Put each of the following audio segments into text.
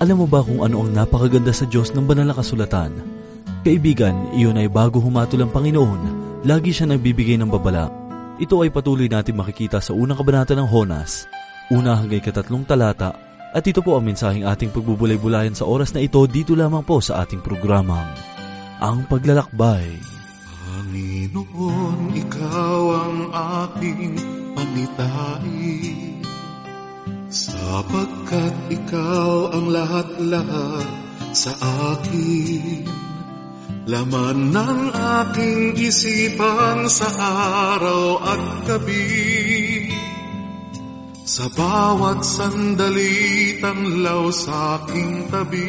Alam mo ba kung ano ang napakaganda sa Diyos ng banal na kasulatan? Kaibigan, iyon ay bago humatol ang Panginoon, lagi siya nagbibigay ng babala. Ito ay patuloy natin makikita sa unang kabanata ng Honas, una hanggang 3 talata, at ito po ang mensaheng ating pagbubulay-bulayan sa oras na ito dito lamang po sa ating programang Ang Paglalakbay. Panginoon, Ikaw ang aking pangitahin, sapagkat Ikaw ang lahat-lahat sa akin. Laman ng aking isipan sa araw at gabi, sa bawat sandali tanlaw sa aking tabi.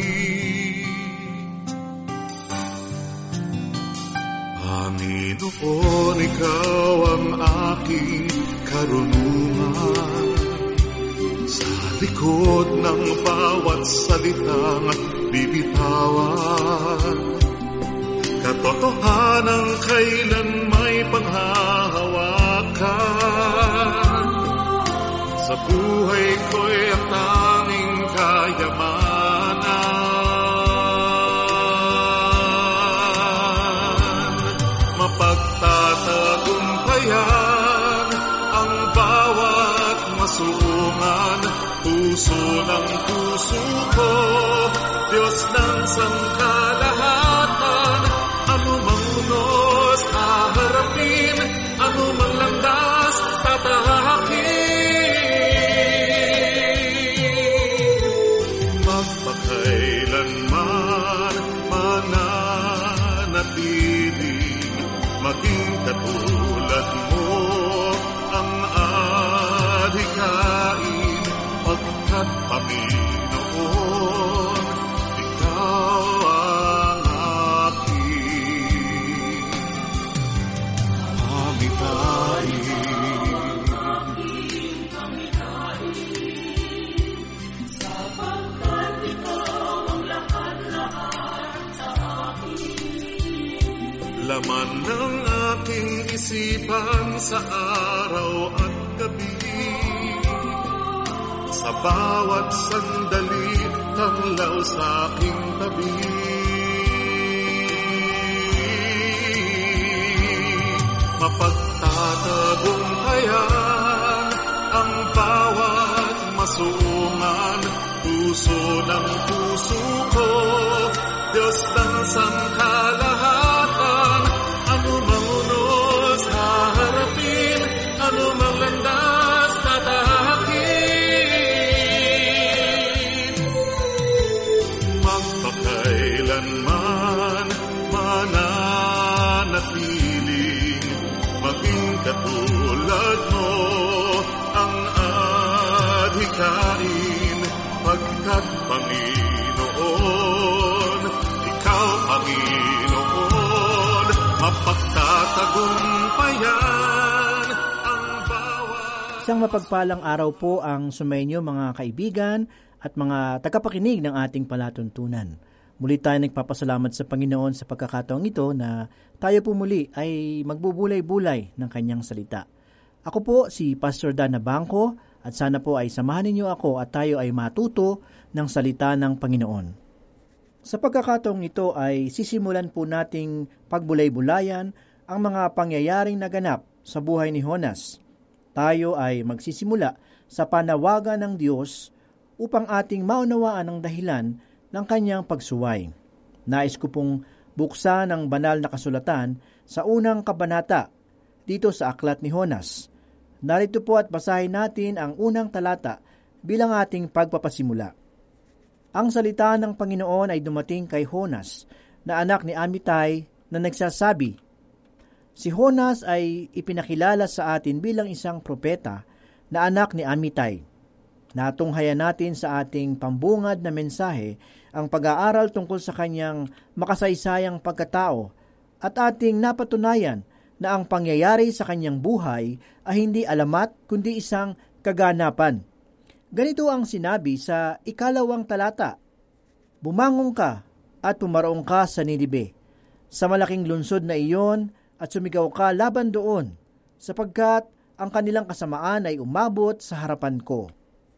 Panginoon, Ikaw ang aking karunungan, sa likod ng bawat salitang bibitawan. Katotohanan kailan may panghahawakan, sa buhay ko'y ang tanging kayamanan. Mapagtatagumpayan ang bawat masuungan, puso ng puso ko, Diyos ng sangkalahatan. Anumang unos haharapin, anumang landas tatahakin, magpakailanman mananatiling maging katulad mo ang adhikain, pagkat Panginoon, Ikaw ang aking pamitahin. Sapagkat Ikaw ang lahat-lahat sa akin. Laman ng aking isipan sa araw at gabi, sa bawat sandali tanglaw sa aking tabi. Mapagtatagumpayan ang bawat masuungan, puso ng puso ko, Diyos ng sangkalahatan. Anumang unos haharapin, anumang landas tatahakin, magpakailanman mananatiling maging katulad mo ang adhikain, pagkat Panginoon, Ikaw Panginoon, mapagtatagumpayan ang bawat... Isang mapagpalang araw po ang sumainyo mga kaibigan at mga tagapakinig ng ating palatuntunan. Muli tayo nagpapasalamat sa Panginoon sa pagkakataong ito na tayo po muli ay magbubulay-bulay ng Kanyang salita. Ako po si Pastor Dan Nabangco at sana po ay samahan ninyo ako at tayo ay matuto ng salita ng Panginoon. Sa pagkakataong ito ay sisimulan po nating pagbulay-bulayan ang mga pangyayaring naganap sa buhay ni Jonas. Tayo ay magsisimula sa panawagan ng Diyos upang ating maunawaan ang dahilan ng kanyang pagsuway. Nais ko pong buksan ang banal na kasulatan sa unang kabanata dito sa aklat ni Jonas. Narito po at basahin natin ang unang talata bilang ating pagpapasimula. Ang salita ng Panginoon ay dumating kay Jonas na anak ni Amittai na nagsasabi, si Jonas ay ipinakilala sa atin bilang isang propeta na anak ni Amittai. Natunghayan natin sa ating pambungad na mensahe ang pag-aaral tungkol sa kanyang makasaysayang pagkatao at ating napatunayan na ang pangyayari sa kanyang buhay ay hindi alamat kundi isang kaganapan. Ganito ang sinabi sa 2 talata, bumangon ka at pumaroong ka sa Ninibe, sa malaking lungsod na iyon at sumigaw ka laban doon, sapagkat ang kanilang kasamaan ay umabot sa harapan ko.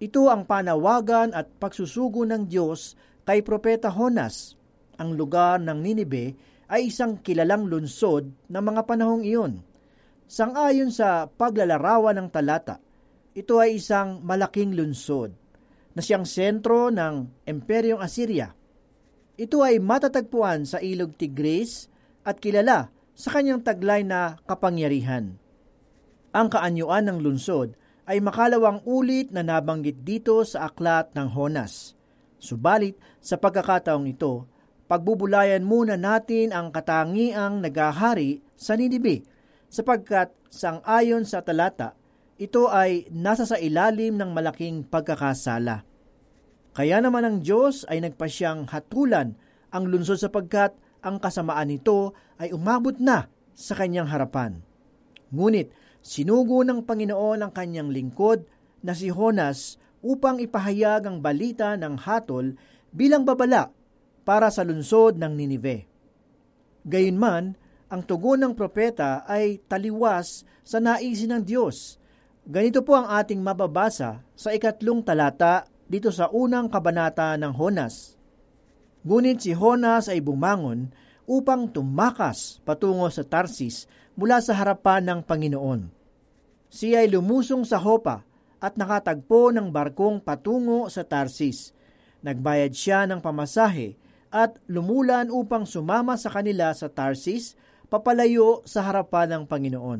Ito ang panawagan at pagsusugo ng Diyos kay Propeta Jonas. Ang lugar ng Ninibe ay isang kilalang lungsod ng mga panahong iyon. Sang-ayon sa paglalarawan ng talata, ito ay isang malaking lungsod na siyang sentro ng Imperyong Assyria. Ito ay matatagpuan sa Ilog Tigris at kilala sa kanyang taglay na kapangyarihan. Ang kaanyuan ng lungsod ay makalawang ulit na nabanggit dito sa aklat ng Jonas. Subalit, sa pagkakataong ito, pagbubulayan muna natin ang katangiang nagahari sa Ninibe, sapagkat sang-ayon sa talata, ito ay nasa sa ilalim ng malaking pagkakasala. Kaya naman ang Diyos ay nagpasyang hatulan ang lungsod sapagkat ang kasamaan nito ay umabot na sa kanyang harapan. Ngunit sinugo ng Panginoon ang kanyang lingkod na si Jonas upang ipahayag ang balita ng hatol bilang babala para sa lungsod ng Ninive. Gayunman, ang tugon ng propeta ay taliwas sa naisin ng Diyos. Ganito po ang ating mababasa sa 2 talata dito sa unang kabanata ng Jonas. Ngunit si Jonas ay bumangon upang tumakas patungo sa Tarsis mula sa harapan ng Panginoon. Siya ay lumusong sa Jopa at nakatagpo ng barkong patungo sa Tarsis. Nagbayad siya ng pamasahe at lumulan upang sumama sa kanila sa Tarsis, papalayo sa harapan ng Panginoon.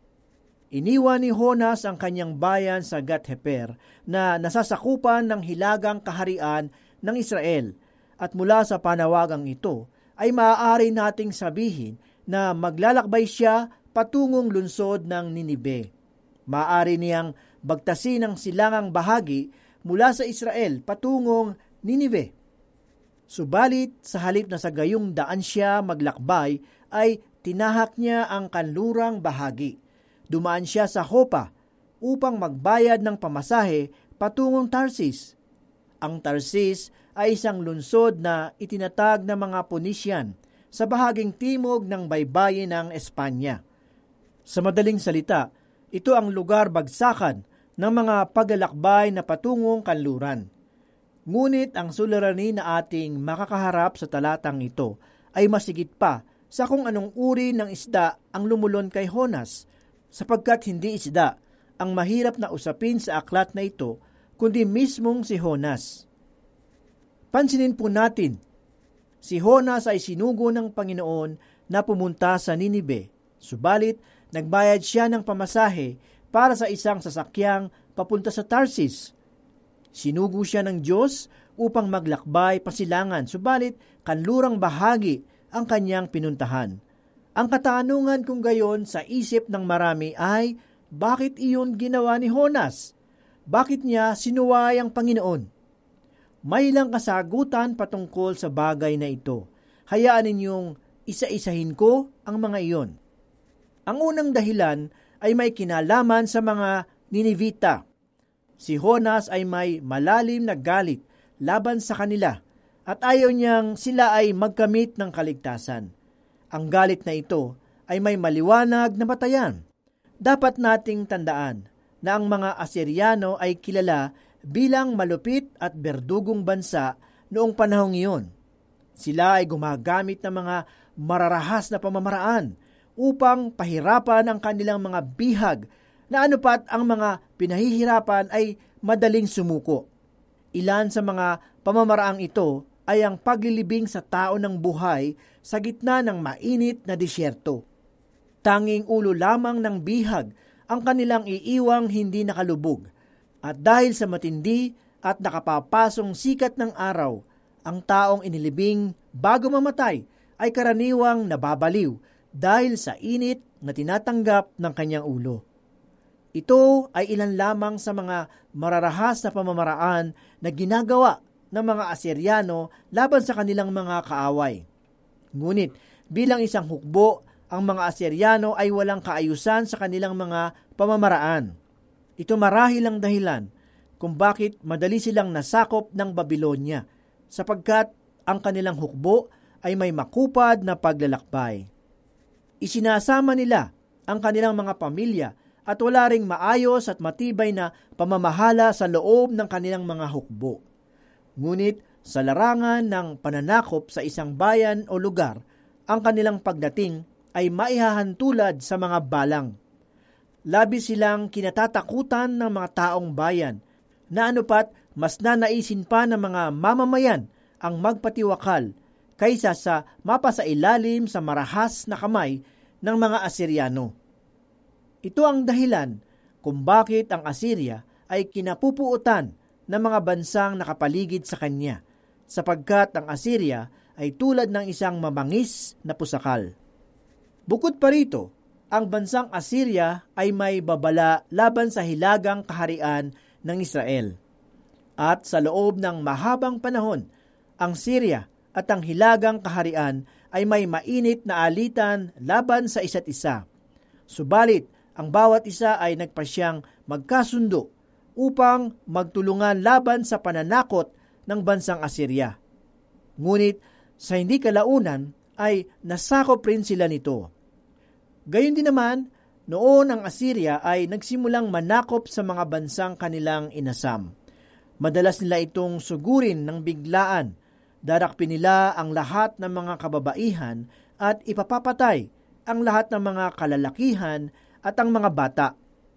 Iniwan ni Jonas ang kanyang bayan sa Gat-Heper na nasasakupan ng hilagang kaharian ng Israel, at mula sa panawagang ito ay maaari nating sabihin na maglalakbay siya patungong lungsod ng Ninibe. Maaari niyang bagtasin ang silangang bahagi mula sa Israel patungong Ninive. Subalit sa halip na sa gayong daan siya maglakbay ay tinahak niya ang kanlurang bahagi. Dumaan siya sa Jopa upang magbayad ng pamasahe patungong Tarsis. Ang Tarsis ay isang lungsod na itinatag ng mga Ponician sa bahaging timog ng baybayin ng Espanya. Sa madaling salita, ito ang lugar bagsakan ng mga paglalakbay na patungong kanluran. Ngunit ang suliranin na ating makakaharap sa talatang ito ay masigit pa sa kung anong uri ng isda ang lumulon kay Jonas, sapagkat hindi isda ang mahirap na usapin sa aklat na ito, kundi mismong si Jonas. Pansinin po natin, si Jonas ay sinugo ng Panginoon na pumunta sa Ninibe, subalit nagbayad siya ng pamasahe para sa isang sasakyang papunta sa Tarsis. Sinugo siya ng Diyos upang maglakbay pasilangan, subalit kanlurang bahagi ang kanyang pinuntahan. Ang katanungan kung gayon sa isip ng marami ay, bakit iyon ginawa ni Jonas? Bakit niya sinuway ang Panginoon? May ilang kasagutan patungkol sa bagay na ito. Hayaan ninyong isa-isahin ko ang mga iyon. Ang unang dahilan ay may kinalaman sa mga Ninivita. Si Jonas ay may malalim na galit laban sa kanila at ayaw niyang sila ay magkamit ng kaligtasan. Ang galit na ito ay may maliwanag na batayan. Dapat nating tandaan na ang mga Asyryano ay kilala bilang malupit at berdugong bansa noong panahong iyon. Sila ay gumagamit ng mga mararahas na pamamaraan upang pahirapan ang kanilang mga bihag na anupat ang mga pinahihirapan ay madaling sumuko. Ilan sa mga pamamaraang ito ay ang paglilibing sa tao ng buhay sa gitna ng mainit na disyerto. Tanging ulo lamang ng bihag ang kanilang iiwang hindi nakalubog. At dahil sa matindi at nakapapasong sikat ng araw, ang taong inilibing bago mamatay ay karaniwang nababaliw dahil sa init na tinatanggap ng kanyang ulo. Ito ay ilan lamang sa mga mararahas na pamamaraan na ginagawa ng mga Asyryano laban sa kanilang mga kaaway. Ngunit bilang isang hukbo, ang mga Asyryano ay walang kaayusan sa kanilang mga pamamaraan. Ito marahil ang dahilan kung bakit madali silang nasakop ng Babylonia, sapagkat ang kanilang hukbo ay may makupad na paglalakbay. Isinasama nila ang kanilang mga pamilya at wala ring maayos at matibay na pamamahala sa loob ng kanilang mga hukbo. Ngunit sa larangan ng pananakop sa isang bayan o lugar, ang kanilang pagdating ay maihahantulad sa mga balang. Labis silang kinatatakutan ng mga taong bayan, na anupat mas nanaisin pa ng mga mamamayan ang magpatiwakal kaysa sa mapasailalim sa marahas na kamay ng mga Asiryano. Ito ang dahilan kung bakit ang Assyria ay kinapupuutan ng mga bansang nakapaligid sa kanya, sapagkat ang Assyria ay tulad ng isang mabangis na pusakal. Bukod pa rito, ang bansang Assyria ay may babala laban sa hilagang kaharian ng Israel. At sa loob ng mahabang panahon, ang Syria at ang hilagang kaharian ay may mainit na alitan laban sa isa't isa. Subalit, ang bawat isa ay nagpasyang magkasundo upang magtulungan laban sa pananakot ng bansang Assyria. Ngunit sa hindi kalaunan ay nasakop rin sila nito. Gayon din naman, noon ang Assyria ay nagsimulang manakop sa mga bansang kanilang inasam. Madalas nila itong sugurin ng biglaan. Darakpin nila ang lahat ng mga kababaihan at ipapapatay ang lahat ng mga kalalakihan at ang mga bata.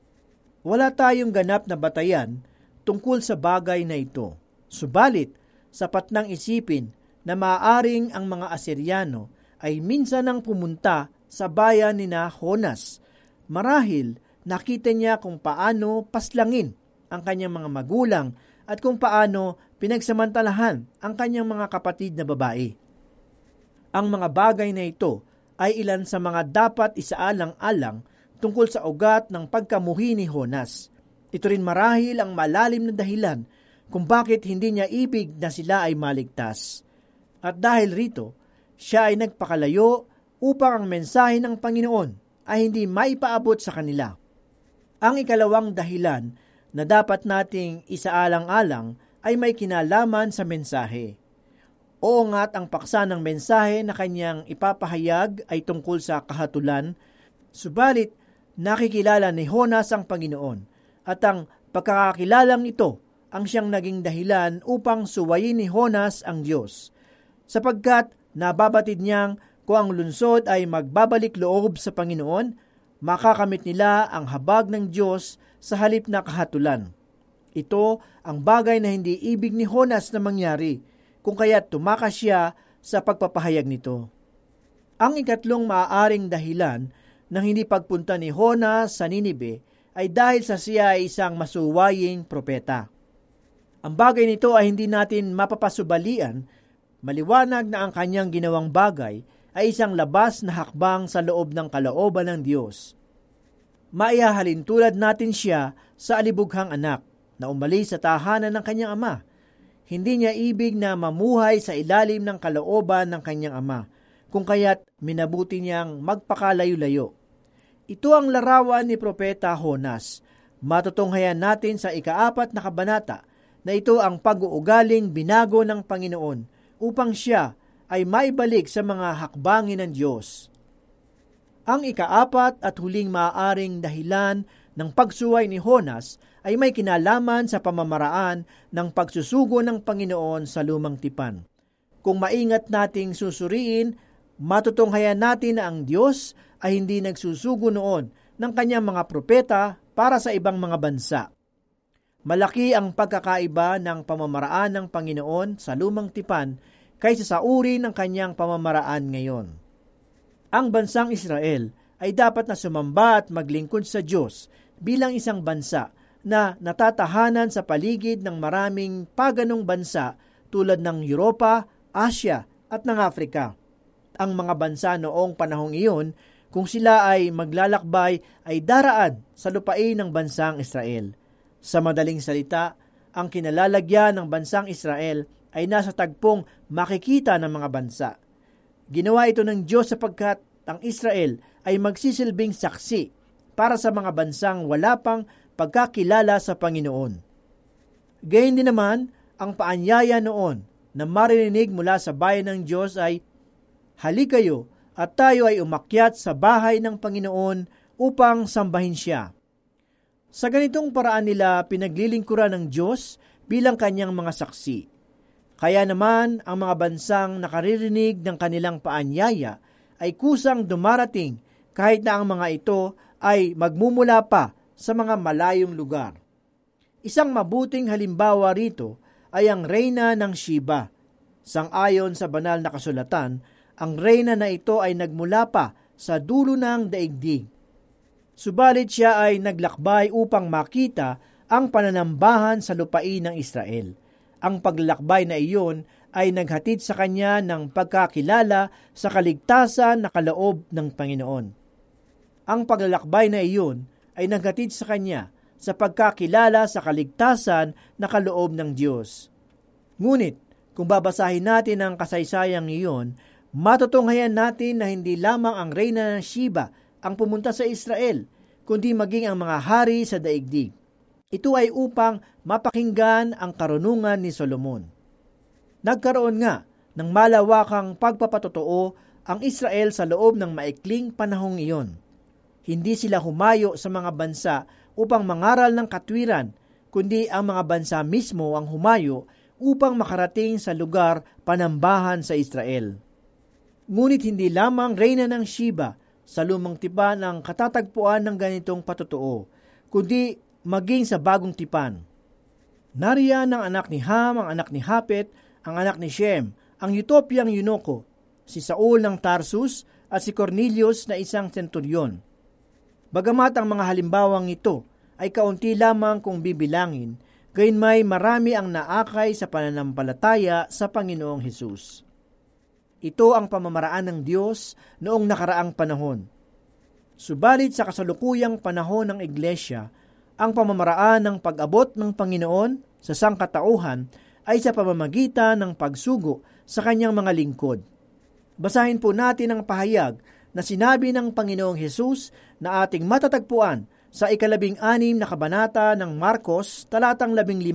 Wala tayong ganap na batayan tungkol sa bagay na ito. Subalit, sapat nang isipin na maaaring ang mga Asyriano ay minsan nang pumunta sa bayan ni Jonas. Marahil nakita niya kung paano paslangin ang kanyang mga magulang at kung paano pinagsamantalahan ang kanyang mga kapatid na babae. Ang mga bagay na ito ay ilan sa mga dapat isaalang-alang tungkol sa ugat ng pagkamuhi ni Jonas. Ito rin marahil ang malalim na dahilan kung bakit hindi niya ibig na sila ay maligtas. At dahil rito, siya ay nagpakalayo upang ang mensahe ng Panginoon ay hindi maipaabot sa kanila. Ang ikalawang dahilan na dapat nating isaalang-alang ay may kinalaman sa mensahe. Oo nga't ang paksa ng mensahe na kanyang ipapahayag ay tungkol sa kahatulan, subalit nakikilala ni Jonas ang Panginoon at ang pagkakakilalang ito ang siyang naging dahilan upang suwayin ni Jonas ang Diyos, sapagkat nababatid niyang kung ang lungsod ay magbabalik loob sa Panginoon, makakamit nila ang habag ng Diyos sa halip na kahatulan. Ito ang bagay na hindi ibig ni Jonas na mangyari, kung kaya't tumakas siya sa pagpapahayag nito. Ang ikatlong maaaring dahilan ng hindi pagpunta ni Jonas sa Ninibe ay dahil sa siya ay isang masuwaying propeta. Ang bagay nito ay hindi natin mapapasubalian, maliwanag na ang kanyang ginawang bagay ay isang labas na hakbang sa loob ng kalooban ng Diyos. Maihahalin tulad natin siya sa alibughang anak na umalis sa tahanan ng kanyang ama. Hindi niya ibig na mamuhay sa ilalim ng kalooban ng kanyang ama, kung kaya't minabuti niyang magpakalayo-layo. Ito ang larawan ni Propeta Jonas. Matutunghayan natin sa 4 na kabanata na ito ang pag-uugaling binago ng Panginoon upang siya ay maibalik sa mga hakbangin ng Diyos. Ang 4 at huling maaaring dahilan ng pagsuway ni Jonas ay may kinalaman sa pamamaraan ng pagsusugo ng Panginoon sa lumang tipan. Kung maingat nating susuriin, matutunghayan natin na ang Diyos ay hindi nagsusugo noon ng kanyang mga propeta para sa ibang mga bansa. Malaki ang pagkakaiba ng pamamaraan ng Panginoon sa lumang tipan kaysa sa uri ng kanyang pamamaraan ngayon. Ang bansang Israel ay dapat na sumamba at maglingkod sa Diyos bilang isang bansa na natatahanan sa paligid ng maraming paganong bansa tulad ng Europa, Asia at ng Afrika. Ang mga bansa noong panahong iyon, kung sila ay maglalakbay, ay daraan sa lupain ng bansang Israel. Sa madaling salita, ang kinalalagyan ng bansang Israel ay nasa tagpong makikita ng mga bansa. Ginawa ito ng Diyos sapagkat ang Israel ay magsisilbing saksi para sa mga bansang wala pang pagkakilala sa Panginoon. Gayon din naman, ang paanyaya noon na maririnig mula sa bayan ng Diyos ay, "Halikayo at tayo ay umakyat sa bahay ng Panginoon upang sambahin siya." Sa ganitong paraan nila pinaglilingkuran ng Diyos bilang kanyang mga saksi. Kaya naman ang mga bansang nakaririnig ng kanilang paanyaya ay kusang dumarating kahit na ang mga ito ay magmumula pa sa mga malayong lugar. Isang mabuting halimbawa rito ay ang reyna ng Sheba. Sang-ayon sa banal na kasulatan, ang reyna na ito ay nagmula pa sa dulo ng daigdig. Subalit siya ay naglakbay upang makita ang pananambahan sa lupain ng Israel. Ang paglalakbay na iyon ay naghatid sa kanya ng pagkakilala sa kaligtasan na kaloob ng Panginoon. Ang paglalakbay na iyon ay naghatid sa kanya sa pagkakilala sa kaligtasan na kaloob ng Diyos. Ngunit, kung babasahin natin ang kasaysayang iyon, matutunghayan natin na hindi lamang ang reyna ng Sheba ang pumunta sa Israel, kundi maging ang mga hari sa daigdig. Ito ay upang mapakinggan ang karunungan ni Solomon. Nagkaroon nga ng malawakang pagpapatotoo ang Israel sa loob ng maikling panahong iyon. Hindi sila humayo sa mga bansa upang mangaral ng katwiran, kundi ang mga bansa mismo ang humayo upang makarating sa lugar panambahan sa Israel. Ngunit hindi lamang reyna ng Sheba sa lumang tipan ang katatagpuan ng ganitong patotoo, kundi maging sa bagong tipan. Nariyan ang anak ni Ham, ang anak ni Hapet, ang anak ni Shem, ang Ethiopiang Yunoko, si Saul ng Tarsus at si Cornelius na isang senturyon. Bagamat ang mga halimbawang ito ay kaunti lamang kung bibilangin, gayunmay marami ang naakay sa pananampalataya sa Panginoong Hesus. Ito ang pamamaraan ng Diyos noong nakaraang panahon. Subalit sa kasalukuyang panahon ng Iglesia, ang pamamaraan ng pag-abot ng Panginoon sa sangkatauhan ay sa pamamagitan ng pagsugo sa kanyang mga lingkod. Basahin po natin ang pahayag na sinabi ng Panginoong Hesus na ating matatagpuan sa 16 na kabanata ng Marcos, talatang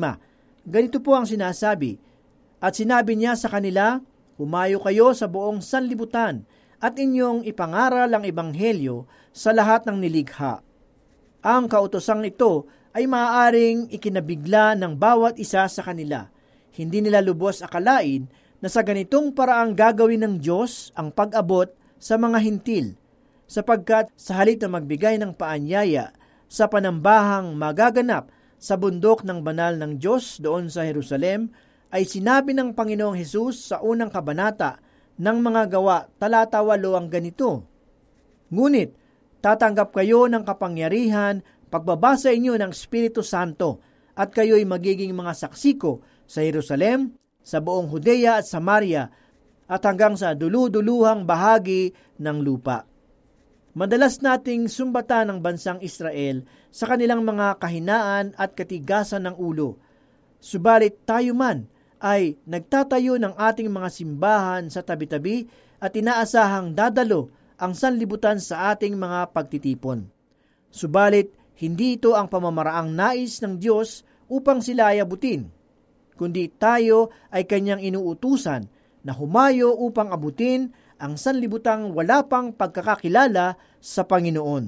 15. Ganito po ang sinasabi, "At sinabi niya sa kanila, humayo kayo sa buong sanlibutan at inyong ipangaral ang ebanghelyo sa lahat ng nilikha." Ang kautosang ito ay maaaring ikinabigla ng bawat isa sa kanila. Hindi nila lubos akalain na sa ganitong paraang gagawin ng Diyos ang pag-abot sa mga hintil, sapagkat sa halip na magbigay ng paanyaya sa panambahang magaganap sa bundok ng banal ng Diyos doon sa Jerusalem, ay sinabi ng Panginoong Hesus sa unang kabanata ng mga gawa, talata 8 ang ganito, "Ngunit, tatanggap kayo ng kapangyarihan pagbabasa inyo ng Espiritu Santo at kayo'y magiging mga saksi ko sa Jerusalem, sa buong Judea at Samaria at hanggang sa dulu-duluhang bahagi ng lupa." Madalas nating sumbatan ng bansang Israel sa kanilang mga kahinaan at katigasan ng ulo. Subalit tayo man ay nagtatayo ng ating mga simbahan sa tabi-tabi at inaasahang dadalo ang sanlibutan sa ating mga pagtitipon. Subalit, hindi ito ang pamamaraang nais ng Diyos upang sila ay abutin, kundi tayo ay kanyang inuutusan na humayo upang abutin ang sanlibutang wala pang pagkakakilala sa Panginoon.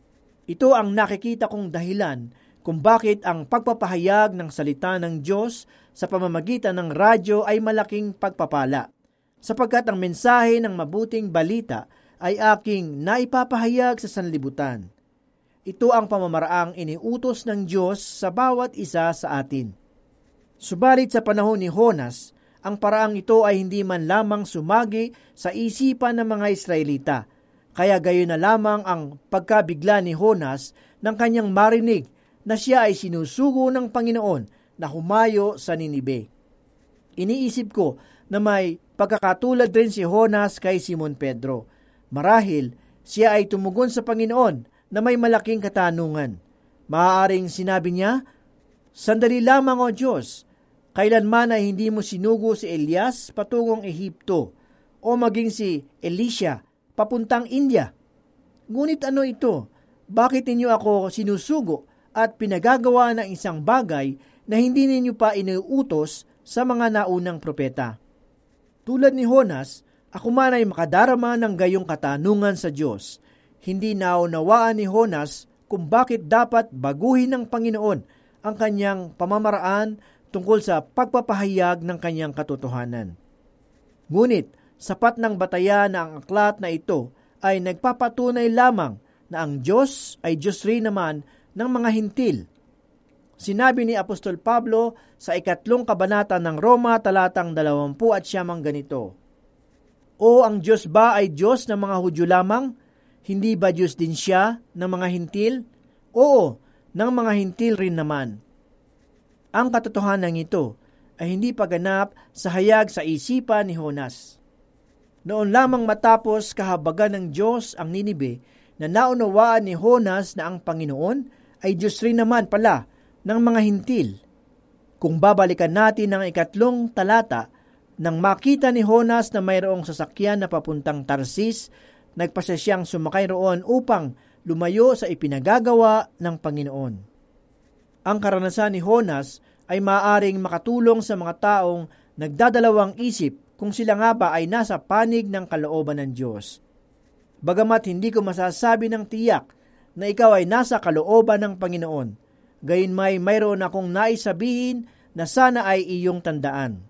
Ito ang nakikita kong dahilan kung bakit ang pagpapahayag ng salita ng Diyos sa pamamagitan ng radyo ay malaking pagpapala, sapagkat ang mensahe ng mabuting balita ay aking naipapahayag sa sanlibutan. Ito ang pamamaraang iniutos ng Diyos sa bawat isa sa atin. Subalit sa panahon ni Jonas, ang paraang ito ay hindi man lamang sumagi sa isipan ng mga Israelita, kaya gayon na lamang ang pagkabigla ni Jonas nang kanyang marinig na siya ay sinusugo ng Panginoon na humayo sa Ninibe. Iniisip ko na may pagkakatulad rin si Jonas kay Simon Pedro. Marahil siya ay tumugon sa Panginoon na may malaking katanungan. Maaaring sinabi niya, "Sandali lamang o Diyos, kailanman ay hindi mo sinugo si Elias patungong Ehipto o maging si Elisha papuntang India. Ngunit ano ito? Bakit ninyo ako sinusugo at pinagagawa ng isang bagay na hindi ninyo pa inuutos sa mga naunang propeta?" Tulad ni Jonas, ako man ay makadarama ng gayong katanungan sa Diyos. Hindi naunawaan ni Jonas kung bakit dapat baguhin ng Panginoon ang kanyang pamamaraan tungkol sa pagpapahayag ng kanyang katotohanan. Ngunit, sapat ng batayan na ang aklat na ito ay nagpapatunay lamang na ang Diyos ay Diyos rin naman ng mga hintil. Sinabi ni Apostol Pablo sa 2 kabanata ng Roma talatang 29 ganito, O ang Diyos ba ay Diyos ng mga Hudyo lamang? Hindi ba Diyos din siya ng mga hintil? Oo, ng mga hintil rin naman. Ang katotohanan ito ay hindi paganap sa hayag sa isipan ni Jonas. Noon lamang matapos kahabagan ng Diyos ang Ninibe, na naunawaan ni Jonas na ang Panginoon ay Diyos rin naman pala ng mga hintil. Kung babalikan natin ang 3 talata, nang makita ni Jonas na mayroong sasakyan na papuntang Tarsis, nagpasya siyang sumakay roon upang lumayo sa ipinagagawa ng Panginoon. Ang karanasan ni Jonas ay maaaring makatulong sa mga taong nagdadalawang isip kung sila nga ba ay nasa panig ng kalooban ng Diyos. Bagamat hindi ko masasabi ng tiyak na ikaw ay nasa kalooban ng Panginoon, gayunmay mayroon akong naisabihin na sana ay iyong tandaan.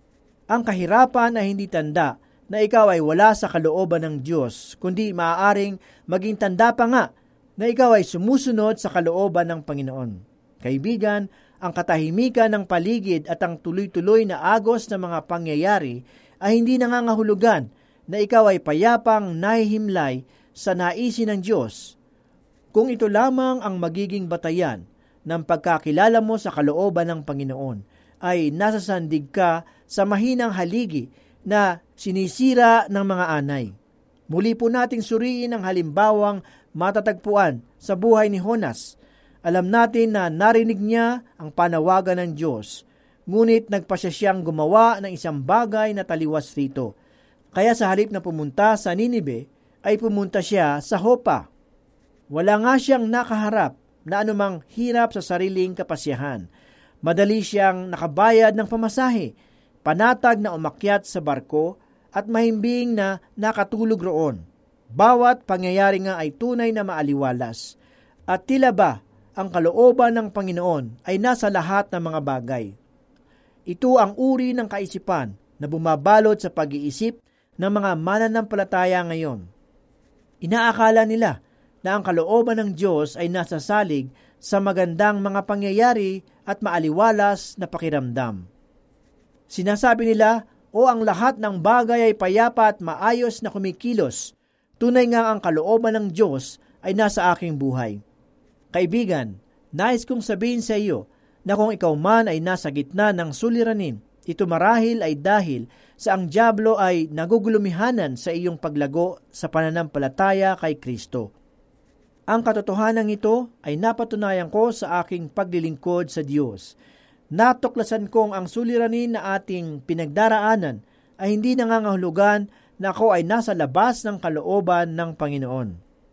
Ang kahirapan ay hindi tanda na ikaw ay wala sa kalooban ng Diyos, kundi maaaring maging tanda pa nga na ikaw ay sumusunod sa kalooban ng Panginoon. Kaibigan, ang katahimikan ng paligid at ang tuloy-tuloy na agos ng mga pangyayari ay hindi nangangahulugan na ikaw ay payapang nahihimlay sa naisin ng Diyos. Kung ito lamang ang magiging batayan ng pagkakilala mo sa kalooban ng Panginoon, ay nasasandig ka sa mahinang haligi na sinisira ng mga anay. Muli po nating suriin ang halimbawang matatagpuan sa buhay ni Jonas. Alam natin na narinig niya ang panawagan ng Diyos, ngunit nagpasya siyang gumawa ng isang bagay na taliwas rito. Kaya sa halip na pumunta sa Ninibe, ay pumunta siya sa Jopa. Wala nga siyang nakaharap na anumang hirap sa sariling kapasyahan. Madali siyang nakabayad ng pamasahe, panatag na umakyat sa barko at mahimbing na nakatulog roon. Bawat pangyayari nga ay tunay na maaliwalas. At tila ba ang kalooban ng Panginoon ay nasa lahat ng mga bagay. Ito ang uri ng kaisipan na bumabalot sa pag-iisip ng mga mananampalataya ngayon. Inaakala nila na ang kalooban ng Diyos ay nasa salig sa magandang mga pangyayari at maaliwalas na pakiramdam. Sinasabi nila, ang lahat ng bagay ay payapa at maayos na kumikilos. Tunay nga ang kalooban ng Diyos ay nasa aking buhay. Kaibigan, nais kong sabihin sa iyo na kung ikaw man ay nasa gitna ng suliranin, ito marahil ay dahil sa ang dyablo ay nagugulumihanan sa iyong paglago sa pananampalataya kay Kristo. Ang katotohanan ito ay napatunayan ko sa aking paglilingkod sa Diyos. Natuklasan kong ang suliranin na ating pinagdaraanan ay hindi nangangahulugan na ako ay nasa labas ng kalooban ng Panginoon.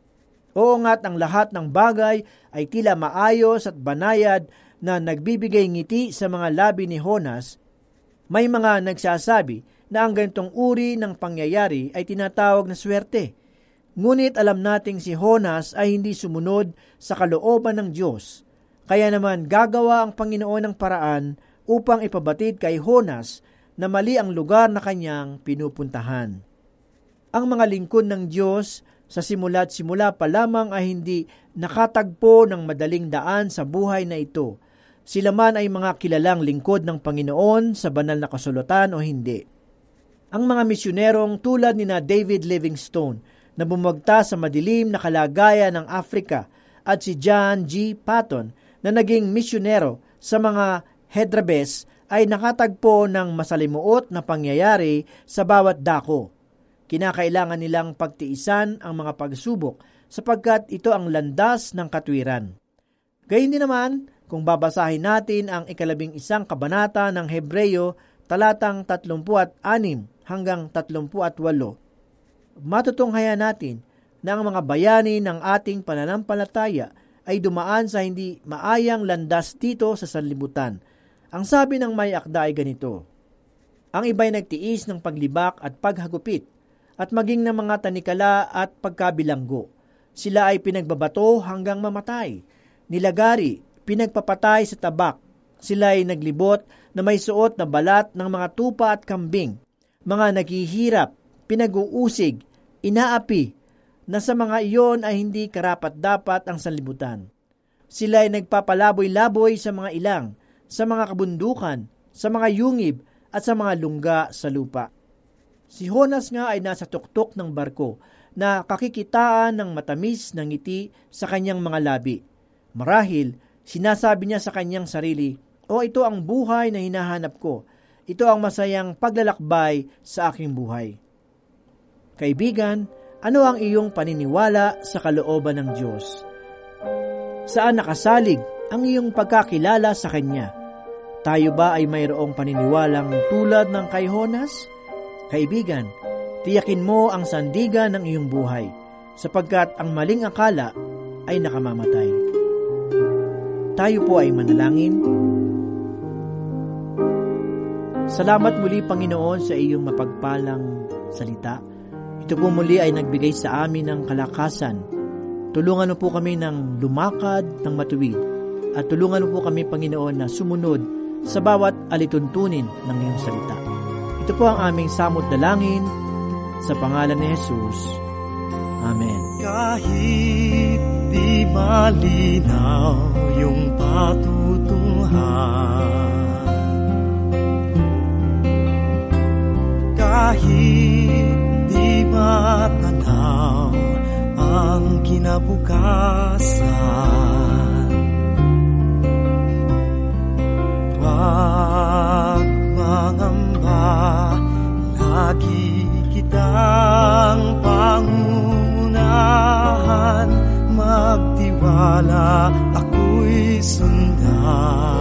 Oo nga't ang lahat ng bagay ay tila maayos at banayad na nagbibigay ngiti sa mga labi ni Jonas. May mga nagsasabi na ang ganitong uri ng pangyayari ay tinatawag na swerte. Ngunit alam nating si Jonas ay hindi sumunod sa kalooban ng Diyos. Kaya naman gagawa ang Panginoon ng paraan upang ipabatid kay Jonas na mali ang lugar na kanyang pinupuntahan. Ang mga lingkod ng Diyos sa simula't simula pa lamang ay hindi nakatagpo ng madaling daan sa buhay na ito. Sila man ay mga kilalang lingkod ng Panginoon sa banal na kasulatan o hindi. Ang mga misyonerong tulad ni na David Livingstone na bumagta sa madilim na kalagayan ng Afrika at si John G. Patton na naging misyonero sa mga Hedrabes ay nakatagpo ng masalimuot na pangyayari sa bawat dako. Kinakailangan nilang pagtiisan ang mga pagsubok sapagkat ito ang landas ng katwiran. Gayun din naman, kung babasahin natin ang 11 kabanata ng Hebreyo, talatang 36 hanggang 38, matutunghayan natin na ang mga bayani ng ating pananampalataya ay dumaan sa hindi maayang landas dito sa sanlibutan. Ang sabi ng may akda ay ganito, ang iba'y nagtiis ng paglibak at paghagupit, at maging ng mga tanikala at pagkabilanggo. Sila ay pinagbabato hanggang mamatay. Nilagari, pinagpapatay sa tabak. Sila ay naglibot na may suot na balat ng mga tupa at kambing. Mga naghihirap, pinag-uusig, inaapi, na sa mga iyon ay hindi karapat-dapat ang sanlibutan. Sila ay nagpapalaboy-laboy sa mga ilang, sa mga kabundukan, sa mga yungib, at sa mga lungga sa lupa. Si Jonas nga ay nasa tuktok ng barko na kakikitaan ng matamis na ngiti sa kanyang mga labi. Marahil, sinasabi niya sa kanyang sarili, ito ang buhay na hinahanap ko. Ito ang masayang paglalakbay sa aking buhay. Kaibigan, ano ang iyong paniniwala sa kalooban ng Diyos? Saan nakasalig ang iyong pagkakilala sa Kanya? Tayo ba ay mayroong paniniwalang tulad ng kay Jonas? Kaibigan, tiyakin mo ang sandigan ng iyong buhay, sapagkat ang maling akala ay nakamamatay. Tayo po ay manalangin. Salamat muli, Panginoon, sa iyong mapagpalang salita. Ito po muli ay nagbigay sa amin ng kalakasan. Tulungan mo po kami ng lumakad ng matuwid, at tulungan mo po kami, Panginoon, na sumunod sa bawat alituntunin ng iyong salita. Ito po ang aming samot dalangin sa pangalan ni Jesus. Amen. Kahit di malinaw yung patutunguhan, kahit di matanaw ang kinabukasan, huwag mangamba, lagi kitang pangunahan, magtiwala, ako'y sundan.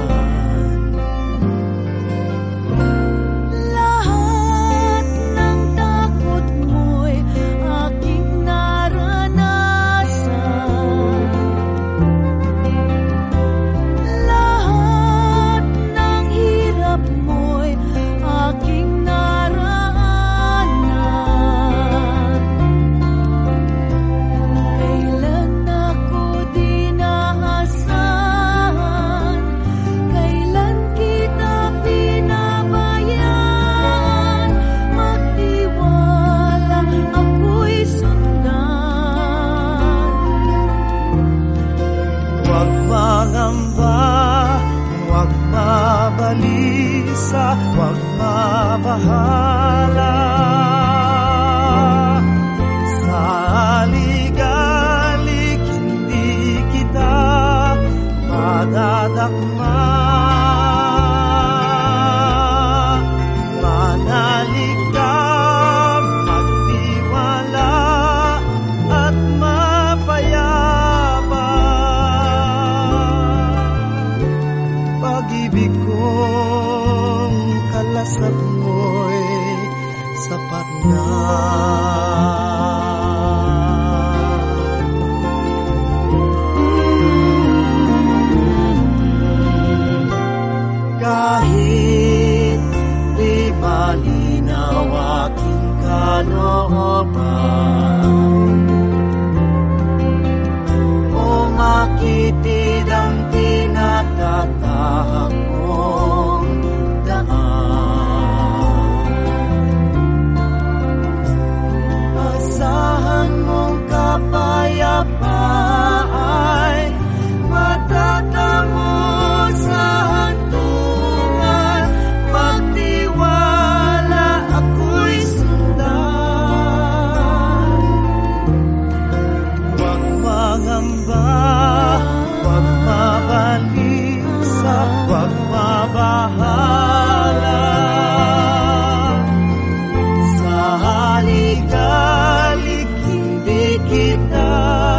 Huwag mabahala sa ligalig, hindi kita madadakma. Manalig ka, magtiwala at mapayapa. Pag-ibig kong kalasag mo'y sapat na. Kahit di malinaw aking kalooban, o makitid ang tinatahak kong daan, asahan mong kapayapaan, matatamo sa hantungan, magtiwala, ako'y sundan. Huwag mangamba, huwag mabalisa, huwag mabahala sa halik-halik, hindi kita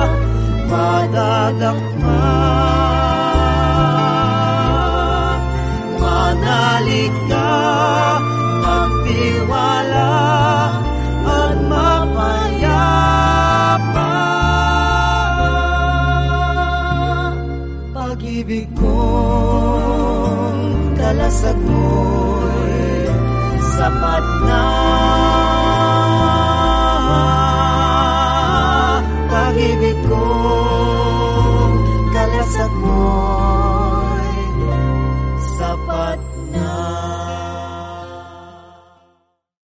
madadakma. Manalig ka, magtiwala at mapayapa. Pag-ibig kong kalasag mo'y sapat na. Kahit ko